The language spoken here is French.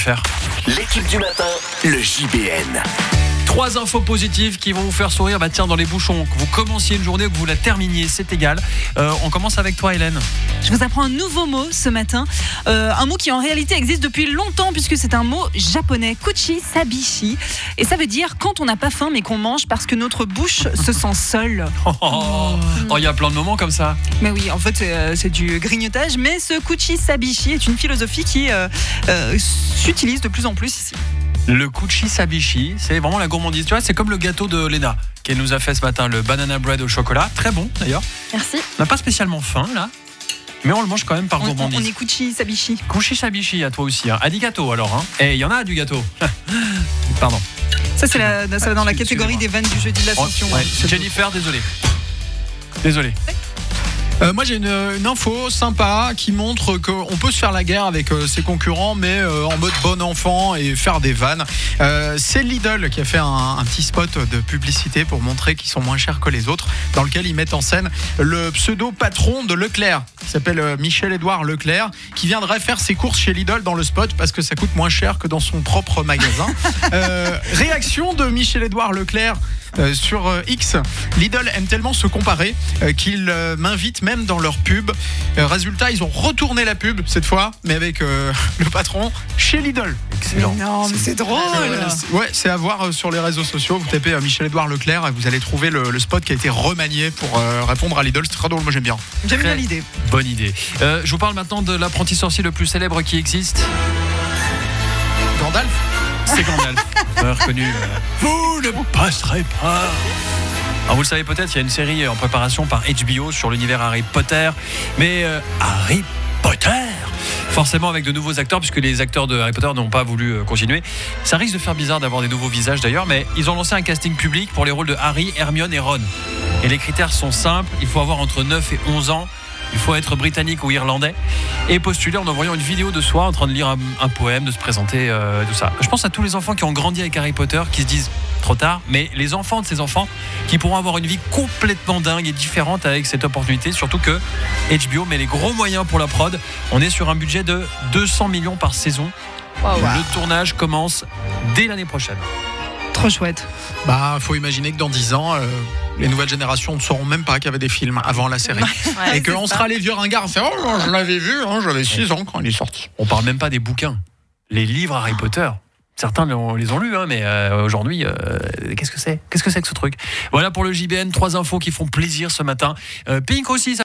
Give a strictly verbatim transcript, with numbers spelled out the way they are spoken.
Jennifer. L'équipe du matin, le J B N. Trois infos positives qui vont vous faire sourire. Bah tiens, dans les bouchons, que vous commenciez une journée ou que vous la terminiez, c'est égal. Euh, on commence avec toi, Hélène. Je vous apprends un nouveau mot ce matin. Euh, un mot qui en réalité existe depuis longtemps puisque c'est un mot japonais, kuchi sabishi. Et ça veut dire quand on n'a pas faim mais qu'on mange parce que notre bouche se sent seule. Oh, oh, oh, il y a plein de moments comme ça. Mais oui, en fait, c'est, euh, c'est du grignotage. Mais ce kuchi sabishi est une philosophie qui euh, euh, s'utilise de plus en plus ici. Le kuchi sabishi, c'est vraiment la gourmandise. Tu vois, c'est comme le gâteau de Léna qu'elle nous a fait ce matin, le banana bread au chocolat. Très bon d'ailleurs. Merci. On n'a pas spécialement faim là, mais on le mange quand même par On, gourmandise. on est kuchi sabishi. Kuchi sabishi à toi aussi. Hein. Adigato alors. Hein. Et il y en a du gâteau. Pardon. Ça, c'est la, ça va dans la catégorie Excusez-moi. des vannes du jeudi de l'Ascension. Ouais, Jennifer, désolé. Désolé. Euh, moi j'ai une, une info sympa qui montre qu'on peut se faire la guerre avec euh, ses concurrents mais euh, en mode bon enfant et faire des vannes. Euh, c'est Lidl qui a fait un, un petit spot de publicité pour montrer qu'ils sont moins chers que les autres, dans lequel ils mettent en scène le pseudo patron de Leclerc qui s'appelle euh, Michel-Édouard Leclerc, qui viendrait faire ses courses chez Lidl dans le spot parce que ça coûte moins cher que dans son propre magasin. euh, réaction de Michel-Édouard Leclerc Euh, sur euh, X. Lidl aime tellement se comparer euh, qu'ils euh, m'invitent même dans leur pub. Euh, résultat, ils ont retourné la pub cette fois, mais avec euh, le patron chez Lidl. Excellent. Non, mais c'est drôle. Euh, c'est- ouais, c'est à voir euh, sur les réseaux sociaux. Vous tapez euh, Michel-Édouard Leclerc et vous allez trouver le, le spot qui a été remanié pour euh, répondre à Lidl. C'est très drôle, moi j'aime bien. J'aime bien Très l'idée. Bonne idée. Euh, je vous parle maintenant de l'apprenti sorcier le plus célèbre qui existe. Gandalf. C'est Gandalf. Vous avez reconnu. euh, Vous ne passerez pas. Alors vous le savez peut-être, il y a une série en préparation par H B O sur l'univers Harry Potter. Mais euh, Harry Potter, forcément avec de nouveaux acteurs, puisque les acteurs de Harry Potter n'ont pas voulu euh, continuer. Ça risque de faire bizarre d'avoir des nouveaux visages d'ailleurs, mais ils ont lancé un casting public pour les rôles de Harry, Hermione et Ron. Et les critères sont simples, il faut avoir entre neuf et onze ans. Il faut être britannique ou irlandais et postuler en envoyant une vidéo de soi en train de lire un, un poème, de se présenter, euh, tout ça. Je pense à tous les enfants qui ont grandi avec Harry Potter, qui se disent trop tard, mais les enfants de ces enfants qui pourront avoir une vie complètement dingue et différente avec cette opportunité, surtout que H B O met les gros moyens pour la prod. On est sur un budget de deux cents millions par saison. Le tournage commence dès l'année prochaine. Trop chouette. Bah, faut imaginer que dans dix ans, euh, les nouvelles générations ne sauront même pas qu'il y avait des films avant la série. Ouais, et qu'on c'est sera ça. les vieux ringards à faire « Oh, je l'avais vu, hein, j'avais six ans quand il est sorti. On parle même pas des bouquins, les livres Harry Potter. Certains les ont, les ont lus, hein, mais euh, aujourd'hui, euh, qu'est-ce que c'est Qu'est-ce que c'est que ce truc ? Voilà pour le J B N, trois infos qui font plaisir ce matin. Euh, Pink aussi, ça